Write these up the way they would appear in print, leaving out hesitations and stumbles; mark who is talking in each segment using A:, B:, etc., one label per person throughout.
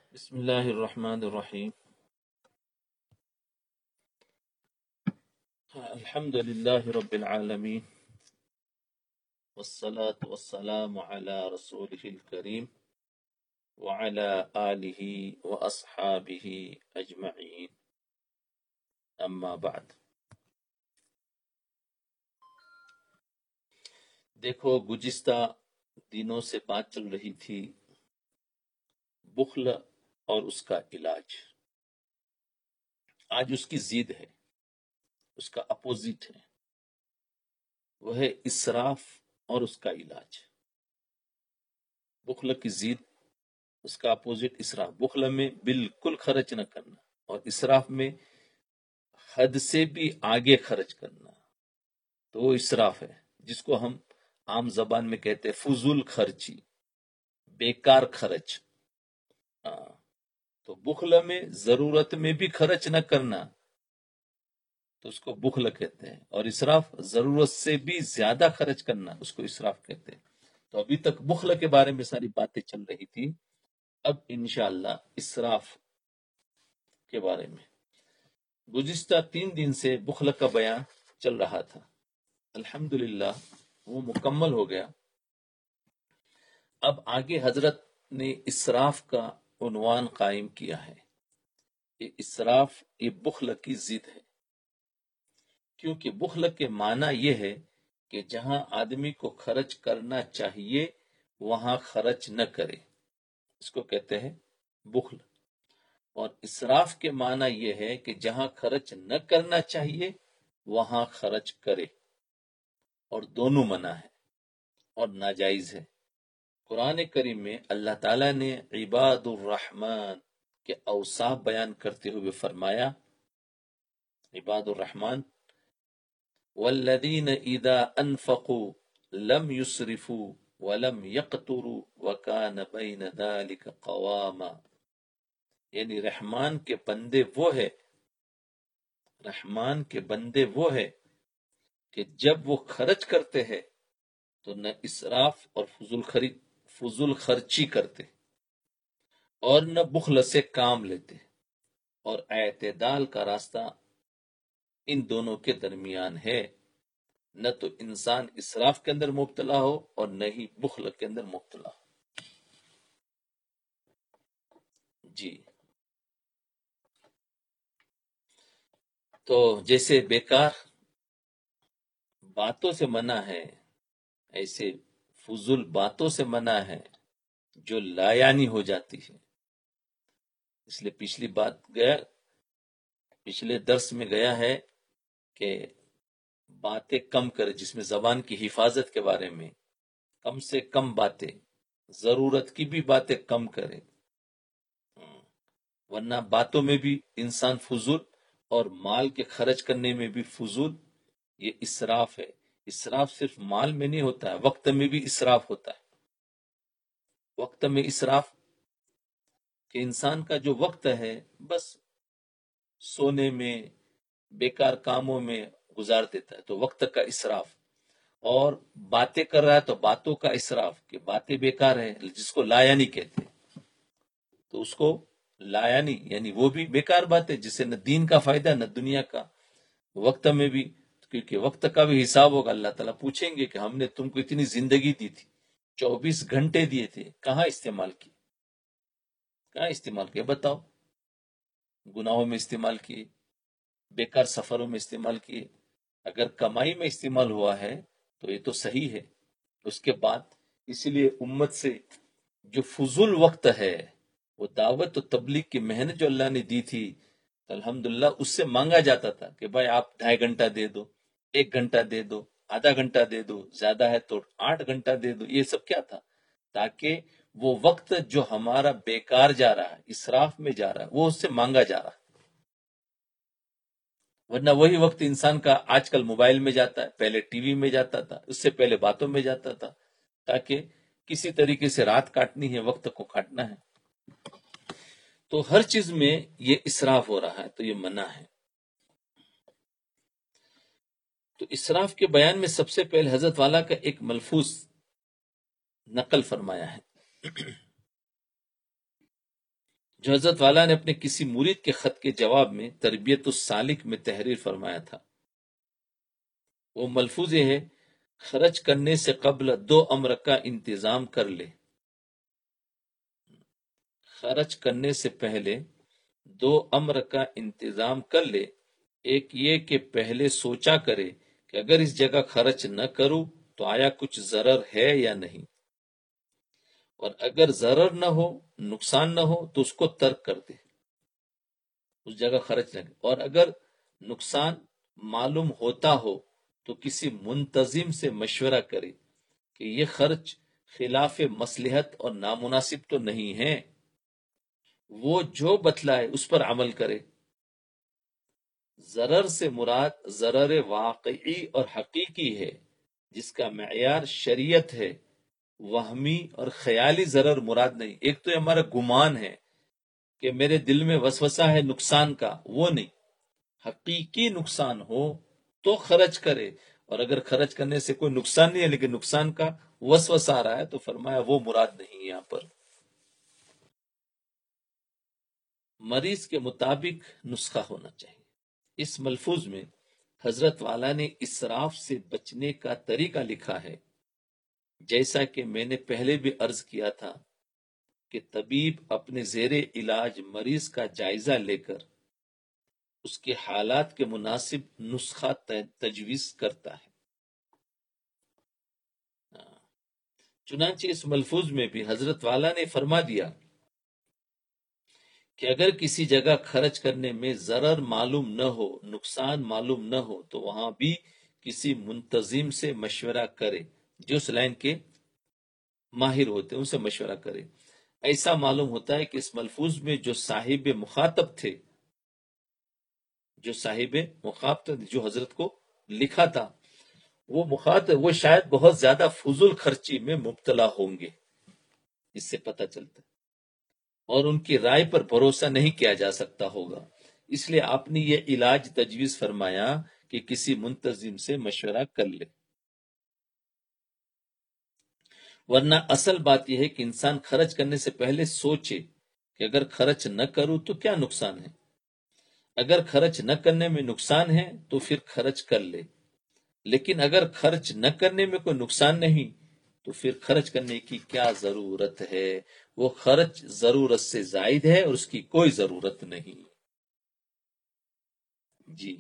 A: بسم الله الرحمن الرحيم. الحمد لله رب العالمين، والصلاة والسلام على رسوله الكريم وعلى آله وأصحابه أجمعين، أما بعد. دیکھو، گزشتہ دنوں سے بات چل رہی تھی بخل اور اس کا علاج. آج اس کی ضد ہے، اس کا اپوزٹ ہے، وہ ہے اسراف اور اس کا علاج. بخل کی ضد، اس کا اپوزٹ اسراف. بخل میں بالکل خرچ نہ کرنا، اور اسراف میں حد سے بھی آگے خرچ کرنا، تو وہ اسراف ہے، جس کو ہم عام زبان میں کہتے ہیں فضول خرچی، بیکار خرچ. تو بخل میں ضرورت میں بھی خرچ نہ کرنا، تو اس کو بخل کہتے ہیں. اور اسراف ضرورت سے بھی زیادہ خرچ کرنا، اس کو اسراف کہتے ہیں. تو ابھی تک بخل کے بارے میں ساری باتیں چل رہی تھی. اب انشاءاللہ اسراف کے بارے میں. گزشتہ 3 دن سے بخل کا بیان چل رہا تھا، الحمدللہ وہ مکمل ہو گیا. اب آگے حضرت نے اسراف کا عنوان قائم کیا ہے. یہ اسراف یہ بخل کی ضد ہے، کیونکہ بخل کے معنی یہ ہے کہ جہاں آدمی کو خرچ کرنا چاہیے وہاں خرچ نہ کرے، اس کو کہتے ہیں بخل. اور اسراف کے معنی یہ ہے کہ جہاں خرچ نہ کرنا چاہیے وہاں خرچ کرے، اور دونوں منع ہے اور ناجائز ہے. قرآن کریم میں اللہ تعالیٰ نے عباد الرحمن کے اوصاف بیان کرتے ہوئے فرمایا، عباد الرحمن والذین اذا انفقوا لم یسرفوا ولم یقتروا وکان بین ذلک قواما. یعنی رحمان کے بندے وہ ہے، رحمان کے بندے وہ ہے کہ جب وہ خرچ کرتے ہیں تو نہ اسراف اور فضول خرچی کرتے، اور نہ بخل سے کام لیتے، اور اعتدال کا راستہ ان دونوں کے درمیان ہے. نہ تو انسان اسراف کے اندر مبتلا ہو اور نہ ہی بخل کے اندر مبتلا ہو. جی، تو جیسے بیکار باتوں سے منع ہے، ایسے فضول باتوں سے منع ہے جو لایانی ہو جاتی ہے. اس لیے پچھلے درس میں گیا ہے کہ باتیں کم کرے، جس میں زبان کی حفاظت کے بارے میں کم سے کم باتیں، ضرورت کی بھی باتیں کم کرے، ورنہ باتوں میں بھی انسان فضول اور مال کے خرچ کرنے میں بھی فضول. یہ اسراف ہے. اسراف صرف مال میں نہیں ہوتا ہے، وقت میں بھی اسراف ہوتا ہے. وقت میں اسراف کہ انسان کا جو وقت ہے بس سونے میں، بیکار کاموں میں گزار دیتا ہے، تو وقت کا اسراف. اور باتیں کر رہا ہے تو باتوں کا اسراف کہ باتیں بیکار ہیں، جس کو لایانی کہتے ہیں. تو اس کو لایانی یعنی وہ بھی بیکار بات ہے جس سے نہ دین کا فائدہ نہ دنیا کا. وقت میں بھی، کیونکہ وقت کا بھی حساب ہوگا، اللہ تعالیٰ پوچھیں گے کہ ہم نے تم کو اتنی زندگی دی تھی، 24 گھنٹے دیے تھے، کہاں استعمال کیے؟ کہاں استعمال کیے بتاؤ؟ گناہوں میں استعمال کیے، بیکار سفروں میں استعمال کیے. اگر کمائی میں استعمال ہوا ہے تو یہ تو صحیح ہے. اس کے بعد اسی لیے امت سے جو فضول وقت ہے، وہ دعوت و تبلیغ کی محنت جو اللہ نے دی تھی، تو الحمدللہ اس سے مانگا جاتا تھا کہ بھائی آپ 2.5 گھنٹہ دے دو، 1 گھنٹہ دے دو، آدھا گھنٹہ دے دو، زیادہ ہے تو 8 گھنٹہ دے دو. یہ سب کیا تھا؟ تاکہ وہ وقت جو ہمارا بیکار جا رہا ہے، اسراف میں جا رہا ہے، وہ اس سے مانگا جا رہا ہے. ورنہ وہی وقت انسان کا آج کل موبائل میں جاتا ہے، پہلے ٹی وی میں جاتا تھا، اس سے پہلے باتوں میں جاتا تھا. تاکہ کسی طریقے سے رات کاٹنی ہے، وقت کو کاٹنا ہے. تو ہر چیز میں یہ اسراف ہو رہا ہے، تو یہ منع ہے. تو اسراف کے بیان میں سب سے پہلے حضرت والا کا ایک ملفوظ نقل فرمایا ہے جو حضرت والا نے اپنے کسی مرید کے خط کے جواب میں تربیت السالک میں تحریر فرمایا تھا، وہ ملفوظ یہ ہے: خرچ کرنے سے قبل 2 امر کا انتظام کر لے۔ خرچ کرنے سے پہلے 2 امر کا انتظام کر لے۔ ایک یہ کہ پہلے سوچا کرے کہ اگر اس جگہ خرچ نہ کروں تو آیا کچھ ضرر ہے یا نہیں، اور اگر ضرر نہ ہو، نقصان نہ ہو تو اس کو ترک کر دے، اس جگہ خرچ نہ کرے۔ اور اگر نقصان معلوم ہوتا ہو تو کسی منتظم سے مشورہ کرے کہ یہ خرچ خلاف مصلحت اور نامناسب تو نہیں ہے، وہ جو بتلائے اس پر عمل کرے۔ ضرر سے مراد ضرر واقعی اور حقیقی ہے جس کا معیار شریعت ہے، وہمی اور خیالی ضرر مراد نہیں۔ ایک تو ہمارا گمان ہے کہ میرے دل میں وسوسہ ہے نقصان کا، وہ نہیں، حقیقی نقصان ہو تو خرچ کرے، اور اگر خرچ کرنے سے کوئی نقصان نہیں ہے لیکن نقصان کا وسوسہ آ رہا ہے تو فرمایا وہ مراد نہیں یہاں پر۔ مریض کے مطابق نسخہ ہونا چاہیے۔ اس ملفوظ میں حضرت والا نے اسراف سے بچنے کا طریقہ لکھا ہے، جیسا کہ میں نے پہلے بھی عرض کیا تھا کہ طبیب اپنے زیر علاج مریض کا جائزہ لے کر اس کے حالات کے مناسب نسخہ تجویز کرتا ہے۔ چنانچہ اس ملفوظ میں بھی حضرت والا نے فرما دیا کہ اگر کسی جگہ خرچ کرنے میں ضرر معلوم نہ ہو، نقصان معلوم نہ ہو تو وہاں بھی کسی منتظم سے مشورہ کرے، جو اس لائن کے ماہر ہوتے ہیں ان سے مشورہ کرے۔ ایسا معلوم ہوتا ہے کہ اس ملفوظ میں جو صاحب مخاطب تھے، جو حضرت کو لکھا تھا، وہ مخاطب وہ شاید بہت زیادہ فضول خرچی میں مبتلا ہوں گے، اس سے پتہ چلتا ہے، اور ان کی رائے پر بھروسہ نہیں کیا جا سکتا ہوگا، اس لیے آپ نے یہ علاج تجویز فرمایا کہ کسی منتظم سے مشورہ کر لے۔ ورنہ اصل بات یہ ہے کہ انسان خرچ کرنے سے پہلے سوچے کہ اگر خرچ نہ کروں تو کیا نقصان ہے، اگر خرچ نہ کرنے میں نقصان ہے تو پھر خرچ کر لے، لیکن اگر خرچ نہ کرنے میں کوئی نقصان نہیں تو پھر خرچ کرنے کی کیا ضرورت ہے، وہ خرچ ضرورت سے زائد ہے اور اس کی کوئی ضرورت نہیں۔ جی،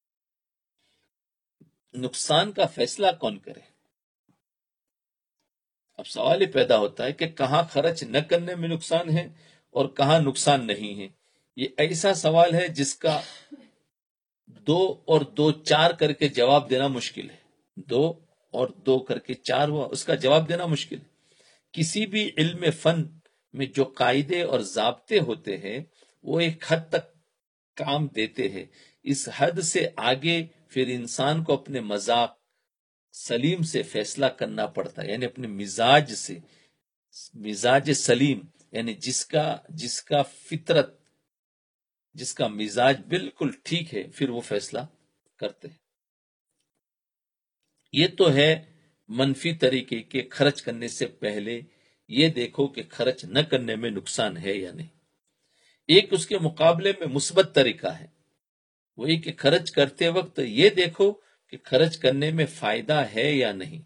A: نقصان کا فیصلہ کون کرے؟ اب سوال یہ پیدا ہوتا ہے کہ کہاں خرچ نہ کرنے میں نقصان ہے اور کہاں نقصان نہیں ہے۔ یہ ایسا سوال ہے جس کا 2 اور 2 4 کر کے جواب دینا مشکل ہے، 2 اور 2 کر کے 4 ہوا، اس کا جواب دینا مشکل ہے۔ کسی بھی علم فن میں جو قاعدے اور ضابطے ہوتے ہیں وہ ایک حد تک کام دیتے ہیں، اس حد سے آگے پھر انسان کو اپنے مذاق سلیم سے فیصلہ کرنا پڑتا ہے، یعنی اپنے مزاج سلیم، یعنی جس کا فطرت، جس کا مزاج بالکل ٹھیک ہے، پھر وہ فیصلہ کرتے ہیں۔ یہ تو ہے منفی طریقے کے خرچ کرنے سے پہلے یہ دیکھو کہ خرچ نہ کرنے میں نقصان ہے یا نہیں۔ ایک اس کے مقابلے میں مثبت طریقہ ہے، وہی کہ خرچ کرتے وقت یہ دیکھو کہ خرچ کرنے میں فائدہ ہے یا نہیں،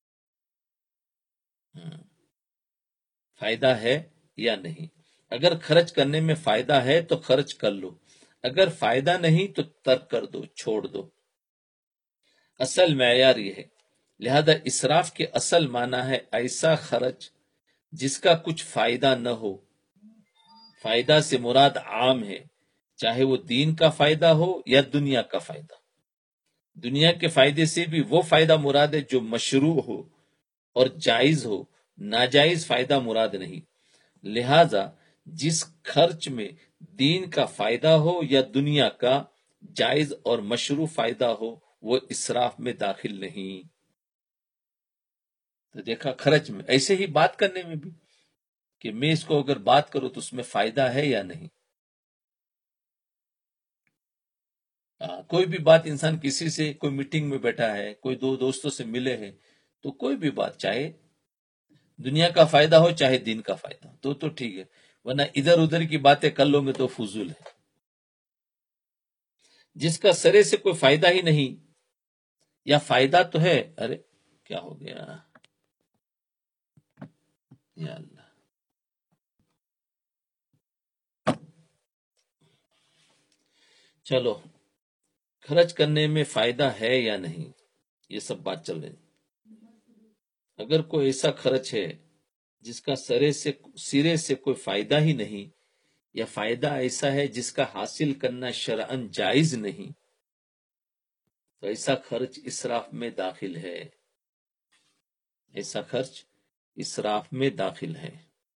A: فائدہ ہے یا نہیں۔ اگر خرچ کرنے میں فائدہ ہے تو خرچ کر لو، اگر فائدہ نہیں تو ترک کر دو، چھوڑ دو۔ اصل معیار یہ ہے، لہذا اسراف کے اصل معنی ہے ایسا خرچ جس کا کچھ فائدہ نہ ہو۔ فائدہ سے مراد عام ہے، چاہے وہ دین کا فائدہ ہو یا دنیا کا فائدہ۔ دنیا کے فائدے سے بھی وہ فائدہ مراد ہے جو مشروع ہو اور جائز ہو، ناجائز فائدہ مراد نہیں۔ لہذا جس خرچ میں دین کا فائدہ ہو یا دنیا کا جائز اور مشروع فائدہ ہو وہ اسراف میں داخل نہیں۔ تو دیکھا خرچ میں، ایسے ہی بات کرنے میں بھی کہ میں اس کو اگر بات کروں تو اس میں فائدہ ہے یا نہیں۔ کوئی بھی بات انسان کسی سے، کوئی میٹنگ میں بیٹھا ہے، کوئی 2 دوستوں سے ملے ہیں، تو کوئی بھی بات چاہے دنیا کا فائدہ ہو چاہے دین کا فائدہ ہو تو ٹھیک ہے، ورنہ ادھر ادھر کی باتیں کر لو گے تو فضول ہے. جس کا سرے سے کوئی فائدہ ہی نہیں، یا فائدہ تو ہے. ارے کیا ہو گیا یا اللہ. چلو، خرچ کرنے میں فائدہ ہے یا نہیں، یہ سب بات چل رہی. اگر کوئی ایسا خرچ ہے جس کا سرے سے کوئی فائدہ ہی نہیں، یا فائدہ ایسا ہے جس کا حاصل کرنا شرعاً جائز نہیں، تو ایسا خرچ اسراف میں داخل ہے. ایسا خرچ اسراف میں داخل ہے.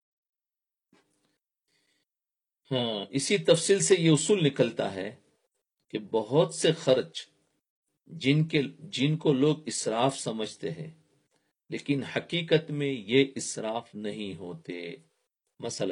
A: ہاں، اسی تفصیل سے یہ اصول نکلتا ہے کہ بہت سے خرچ جن کو لوگ اسراف سمجھتے ہیں، لیکن حقیقت میں یہ اسراف نہیں ہوتے. مثلا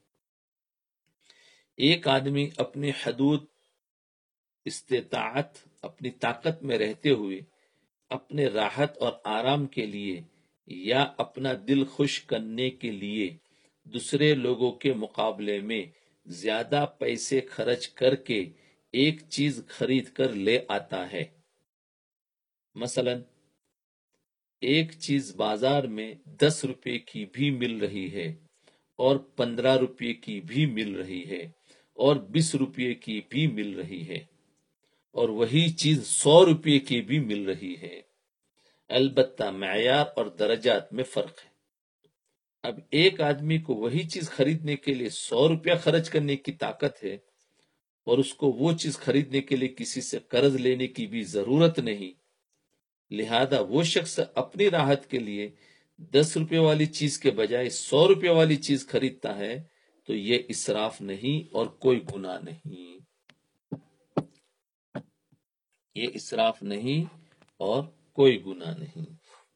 A: ایک آدمی اپنی حدود استطاعت، اپنی طاقت میں رہتے ہوئے اپنے راحت اور آرام کے لیے یا اپنا دل خوش کرنے کے لیے دوسرے لوگوں کے مقابلے میں زیادہ پیسے خرچ کر کے ایک چیز خرید کر لے آتا ہے. مثلا ایک چیز بازار میں 10 روپے کی بھی مل رہی ہے، اور 15 روپے کی بھی مل رہی ہے، اور 20 روپے کی بھی مل رہی ہے، اور وہی چیز 100 روپے کی بھی مل رہی ہے. البتہ معیار اور درجات میں فرق ہے. اب ایک آدمی کو وہی چیز خریدنے کے لیے 100 روپیہ خرچ کرنے کی طاقت ہے، اور اس کو وہ چیز خریدنے کے لیے کسی سے قرض لینے کی بھی ضرورت نہیں. لہذا وہ شخص اپنی راحت کے لیے 10 روپے والی چیز کے بجائے 100 روپے والی چیز خریدتا ہے، تو یہ اسراف نہیں اور کوئی گناہ نہیں. یہ اسراف نہیں اور کوئی گناہ نہیں.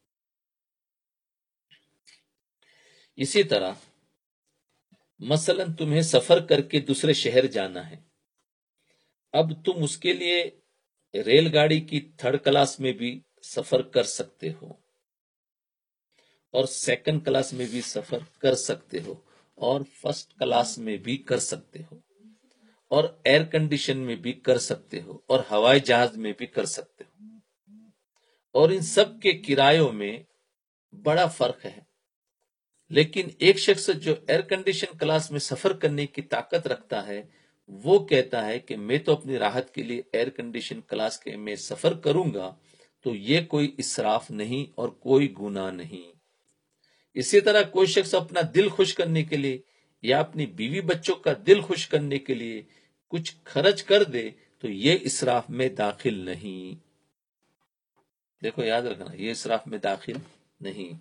A: اسی طرح مثلا تمہیں سفر کر کے دوسرے شہر جانا ہے. اب تم اس کے لیے ریل گاڑی کی 3rd کلاس میں بھی سفر کر سکتے ہو، اور 2nd کلاس میں بھی سفر کر سکتے ہو، اور 1st کلاس میں بھی کر سکتے ہو، اور ایئر کنڈیشن میں بھی کر سکتے ہو، اور ہوائی جہاز میں بھی کر سکتے ہو. اور ان سب کے کرایوں میں بڑا فرق ہے. لیکن ایک شخص جو ایئر کنڈیشن کلاس میں سفر کرنے کی طاقت رکھتا ہے، وہ کہتا ہے کہ میں تو اپنی راحت کے لیے ایئر کنڈیشن کلاس کے میں سفر کروں گا، تو یہ کوئی اسراف نہیں اور کوئی گناہ نہیں. اسی طرح کوئی شخص اپنا دل خوش کرنے کے لیے یا اپنی بیوی بچوں کا دل خوش کرنے کے لیے کچھ خرچ کر دے، تو یہ اسراف میں داخل نہیں. دیکھو یاد رکھنا، یہ اسراف میں داخل نہیں.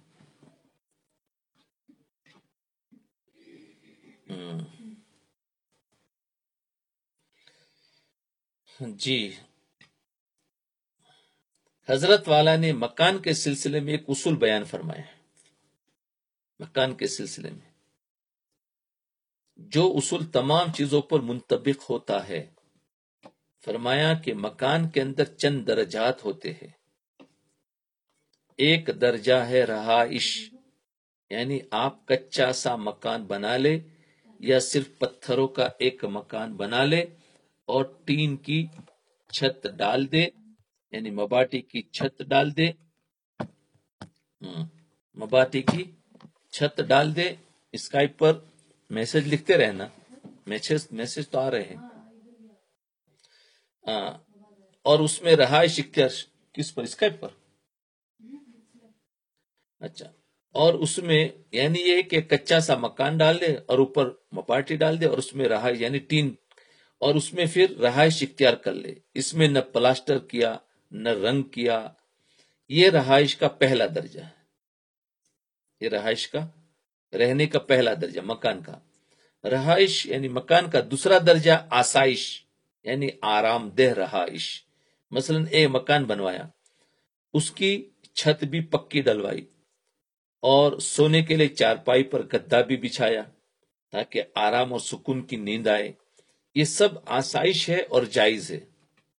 A: جی، حضرت والا نے مکان کے سلسلے میں ایک اصول بیان فرمایا ہے. مکان کے سلسلے میں جو اصول تمام چیزوں پر منطبق ہوتا ہے. فرمایا کہ مکان کے اندر چند درجات ہوتے ہیں. ایک درجہ ہے رہائش، یعنی آپ کچا سا مکان بنا لے یا صرف پتھروں کا ایک مکان بنا لے اور ٹین کی چھت ڈال دے، یعنی مباٹی کی چھت ڈال دے. مباٹی کی چھت ڈال دے. اسکائپ پر میسج لکھتے رہنا، میسج تو آ رہے ہیں. اور اس میں رہائش اختیار کس پر؟ اسکائپ پر. اچھا، اور اس میں یعنی یہ کہ کچا سا مکان ڈال دے اور اوپر مپاٹی ڈال دے، اور اس میں رہائش یعنی ٹین، اور اس میں پھر رہائش اختیار کر لے. اس میں نہ پلاسٹر کیا نہ رنگ کیا. یہ رہائش کا پہلا درجہ ہے. یہ رہائش کا رہنے کا پہلا درجہ مکان کا. رہائش یعنی مکان کا دوسرا درجہ آسائش، یعنی آرام دہ رہائش. مثلا ایک مکان بنوایا، اس کی چھت بھی پکی ڈلوائی، اور سونے کے لیے چارپائی پر گدا بھی بچھایا تاکہ آرام اور سکون کی نیند آئے. یہ سب آسائش ہے اور جائز ہے.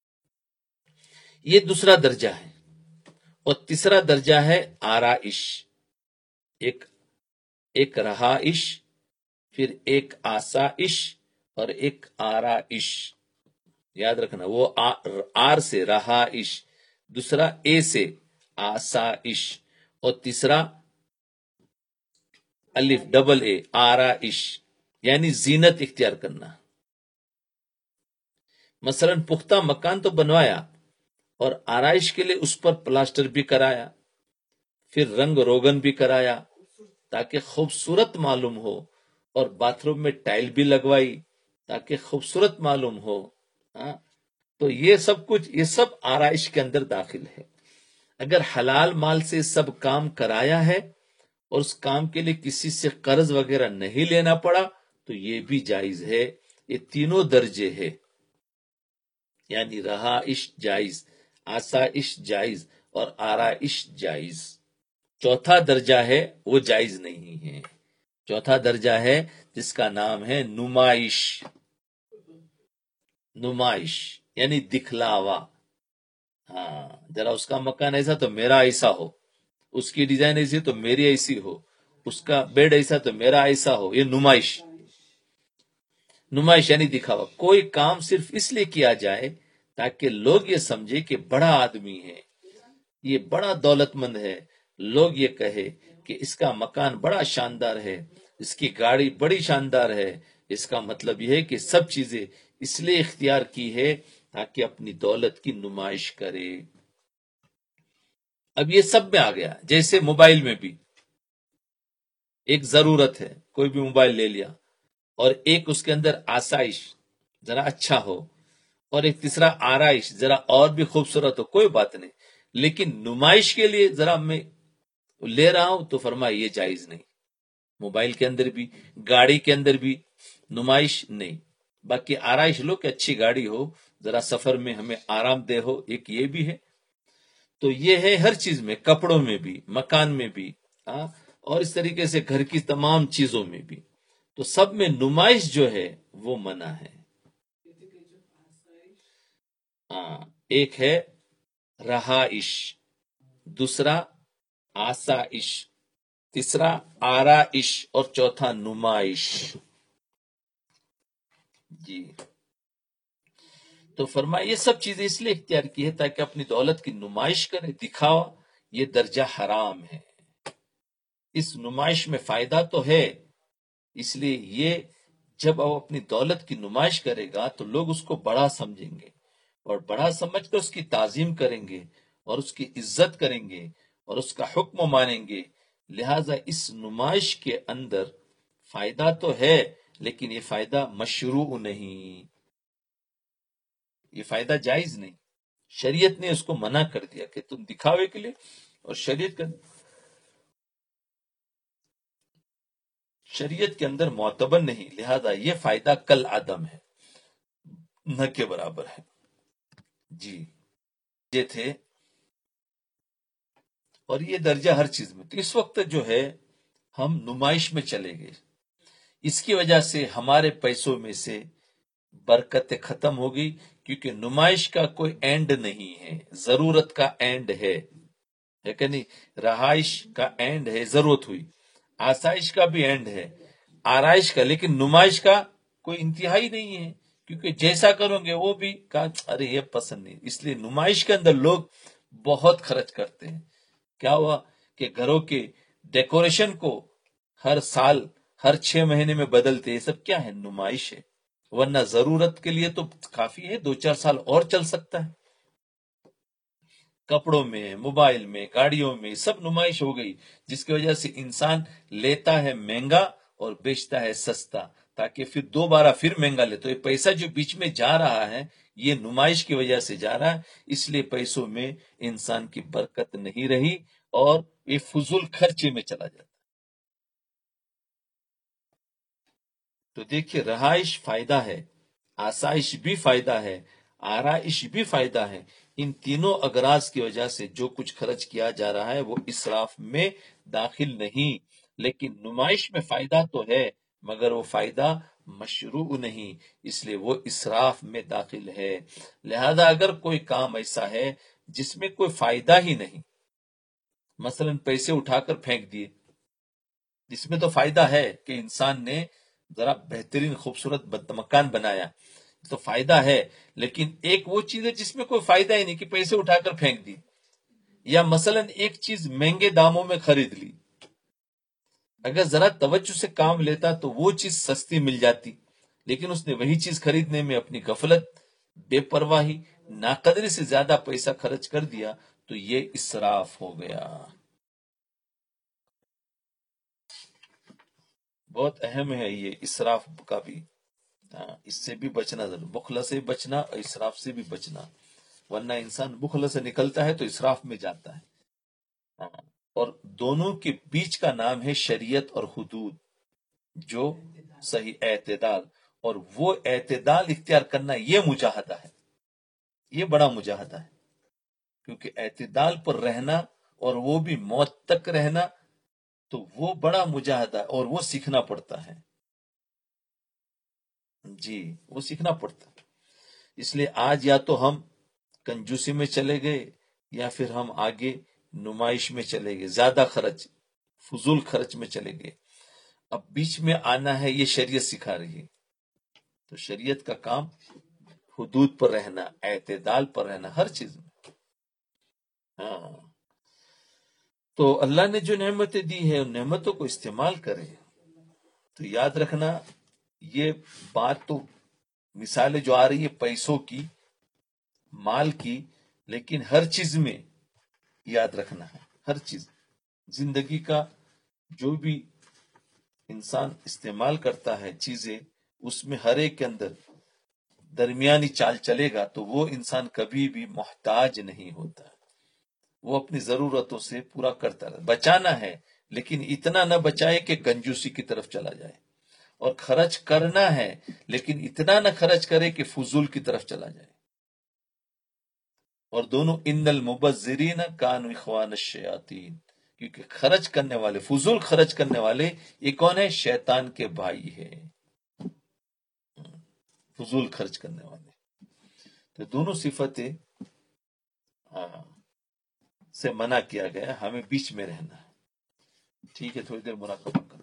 A: یہ دوسرا درجہ ہے. اور تیسرا درجہ ہے آرائش. ایک رہائش، پھر ایک آسائش اور ایک آرائش، یاد رکھنا، وہ آر سے رہائش، دوسرا اے سے آسائش، اور تیسرا الف ڈبل اے آرائش، یعنی زینت اختیار کرنا۔ مثلا پختہ مکان تو بنوایا اور آرائش کے لیے اس پر پلاسٹر بھی کرایا، پھر رنگ روگن بھی کرایا تاکہ خوبصورت معلوم ہو، اور باتھ روم میں ٹائل بھی لگوائی تاکہ خوبصورت معلوم ہو۔ ہاں، تو یہ سب کچھ، یہ سب آرائش کے اندر داخل ہے۔ اگر حلال مال سے سب کام کرایا ہے اور اس کام کے لیے کسی سے قرض وغیرہ نہیں لینا پڑا تو یہ بھی جائز ہے۔ یہ تینوں درجے ہے، یعنی رہائش جائز، آسائش جائز اور آرائش جائز۔ چوتھا درجہ ہے وہ جائز نہیں ہے، چوتھا درجہ ہے جس کا نام ہے نمائش۔ نمائش یعنی دکھلاوا۔ ہاں، ذرا اس کا مکان ایسا تو میرا ایسا ہو، اس کی ڈیزائن ایسی تو میری ایسی ہو، اس کا بیڈ ایسا تو میرا ایسا ہو، یہ نمائش۔ نمائش یعنی دکھاوا، کوئی کام صرف اس لیے کیا جائے تاکہ لوگ یہ سمجھے کہ بڑا آدمی ہے، یہ بڑا دولت مند ہے، لوگ یہ کہے کہ اس کا مکان بڑا شاندار ہے، اس کی گاڑی بڑی شاندار ہے۔ اس کا مطلب یہ ہے کہ سب چیزیں اس لیے اختیار کی ہے تاکہ اپنی دولت کی نمائش کرے۔ اب یہ سب میں آ گیا، جیسے موبائل میں بھی ایک ضرورت ہے، کوئی بھی موبائل لے لیا، اور ایک اس کے اندر آسائش ذرا اچھا ہو، اور ایک تیسرا آرائش ذرا اور بھی خوبصورت ہو، کوئی بات نہیں، لیکن نمائش کے لیے ذرا میں لے رہا ہوں تو فرمایا یہ جائز نہیں۔ موبائل کے اندر بھی، گاڑی کے اندر بھی نمائش نہیں۔ باقی آرائش لو کہ اچھی گاڑی ہو، ذرا سفر میں ہمیں آرام دہ ہو، ایک یہ بھی ہے۔ تو یہ ہے ہر چیز میں، کپڑوں میں بھی، مکان میں بھی، ہاں، اور اس طریقے سے گھر کی تمام چیزوں میں بھی، تو سب میں نمائش جو ہے وہ منع ہے۔ ہاں، ایک ہے رہائش، دوسرا آسائش، تیسرا آرائش، اور چوتھا نمائش۔ جی، تو فرمایا یہ سب چیزیں اس لیے اختیار کی ہے تاکہ اپنی دولت کی نمائش کرے، دکھاوا، یہ درجہ حرام ہے۔ اس نمائش میں فائدہ تو ہے، اس لیے یہ جب وہ اپنی دولت کی نمائش کرے گا تو لوگ اس کو بڑا سمجھیں گے، اور بڑا سمجھ کر اس کی تعظیم کریں گے اور اس کی عزت کریں گے اور اس کا حکم مانیں گے۔ لہذا اس نمائش کے اندر فائدہ تو ہے، لیکن یہ فائدہ مشروع نہیں، یہ فائدہ جائز نہیں۔ شریعت نے اس کو منع کر دیا کہ تم دکھاوے کے لیے، اور شریعت کے اندر معتبر نہیں، لہذا یہ فائدہ کل عدم ہے، نہ کے برابر ہے۔ جی، یہ تھے، اور یہ درجہ ہر چیز میں۔ تو اس وقت جو ہے ہم نمائش میں چلے گئے، اس کی وجہ سے ہمارے پیسوں میں سے برکت ختم ہو گئی، کیونکہ نمائش کا کوئی اینڈ نہیں ہے، ضرورت کا اینڈ ہے کہ نہیں؟ رہائش کا اینڈ ہے، ضرورت ہوئی، آسائش کا بھی اینڈ ہے، آرائش کا، لیکن نمائش کا کوئی انتہائی نہیں ہے، کیونکہ جیسا کرو گے وہ بھی کہا ارے یہ پسند نہیں، اس لیے نمائش کے اندر لوگ بہت خرچ کرتے ہیں۔ کیا ہوا کہ گھروں کے ڈیکوریشن کو ہر سال، ہر 6 مہینے میں بدلتے، یہ سب کیا ہے؟ نمائش ہے، ورنہ ضرورت کے لیے تو کافی ہے، 2-4 سال اور چل سکتا ہے۔ کپڑوں میں، موبائل میں، گاڑیوں میں سب نمائش ہو گئی، جس کی وجہ سے انسان لیتا ہے مہنگا اور بیچتا ہے سستا، تاکہ پھر دوبارہ پھر مہنگا لے۔ تو یہ پیسہ جو بیچ میں جا رہا ہے یہ نمائش کی وجہ سے جا رہا ہے، اس لیے پیسوں میں انسان کی برکت نہیں رہی اور یہ فضول خرچے میں چلا جاتا۔ تو دیکھیے، رہائش فائدہ ہے، آسائش بھی فائدہ ہے، آرائش بھی فائدہ ہے۔ ان تینوں اغراض کی وجہ سے جو کچھ خرچ کیا جا رہا ہے وہ اسراف میں داخل نہیں، لیکن نمائش میں فائدہ تو ہے مگر وہ فائدہ مشروع نہیں، اس لیے وہ اسراف میں داخل ہے۔ لہذا اگر کوئی کام ایسا ہے جس میں کوئی فائدہ ہی نہیں، مثلا پیسے اٹھا کر پھینک دیے، جس میں تو فائدہ ہے کہ انسان نے ذرا بہترین خوبصورت مکان بنایا تو فائدہ ہے، لیکن ایک وہ چیز ہے جس میں کوئی فائدہ ہی نہیں کہ پیسے اٹھا کر پھینک دی، یا مثلا ایک چیز مہنگے داموں میں خرید لی، اگر ذرا توجہ سے کام لیتا تو وہ چیز سستی مل جاتی، لیکن اس نے وہی چیز خریدنے میں اپنی غفلت، بے پرواہی، ناقدری سے زیادہ پیسہ خرچ کر دیا، تو یہ اسراف ہو گیا۔ بہت اہم ہے یہ اسراف کا بھی، ہاں، اس سے بھی بچنا ضرور، بخل سے بچنا اور اسراف سے بھی بچنا، ورنہ انسان بخل سے نکلتا ہے تو اسراف میں جاتا ہے۔ ہاں، اور دونوں کے بیچ کا نام ہے شریعت اور حدود، جو صحیح اعتدال، اور وہ اعتدال اختیار کرنا یہ مجاہدہ ہے، یہ بڑا مجاہدہ ہے، کیونکہ اعتدال پر رہنا اور وہ بھی موت تک رہنا، تو وہ بڑا مجاہدہ ہے اور وہ سیکھنا پڑتا ہے۔ جی، وہ سیکھنا پڑتا ہے۔ اس لیے آج یا تو ہم کنجوسی میں چلے گئے، یا پھر ہم آگے نمائش میں چلے گئے، زیادہ خرچ، فضول خرچ میں چلے گئے۔ اب بیچ میں آنا ہے، یہ شریعت سکھا رہی ہے، تو شریعت کا کام حدود پر رہنا، اعتدال پر رہنا ہر چیز میں۔ ہاں، تو اللہ نے جو نعمتیں دی ہیں ان نعمتوں کو استعمال کرے۔ تو یاد رکھنا، یہ بات تو مثالیں جو آ رہی ہے پیسوں کی، مال کی، لیکن ہر چیز میں یاد رکھنا ہے، ہر چیز زندگی کا جو بھی انسان استعمال کرتا ہے چیزیں، اس میں ہر ایک کے اندر درمیانی چال چلے گا تو وہ انسان کبھی بھی محتاج نہیں ہوتا، وہ اپنی ضرورتوں سے پورا کرتا رہتا۔ بچانا ہے لیکن اتنا نہ بچائے کہ کنجوسی کی طرف چلا جائے، اور خرچ کرنا ہے لیکن اتنا نہ خرچ کرے کہ فضول کی طرف چلا جائے۔ اور دونوں ان المبذرین کانوا اخوان الشیاطین، کیونکہ خرچ کرنے والے، فضول خرچ کرنے والے، یہ کون ہے؟ شیطان کے بھائی ہے، فضول خرچ کرنے والے۔ تو دونوں صفتیں ہاں سے منع کیا گیا، ہمیں بیچ میں رہنا ہے۔ ٹھیک ہے، تھوڑی دیر مراقبہ کریں۔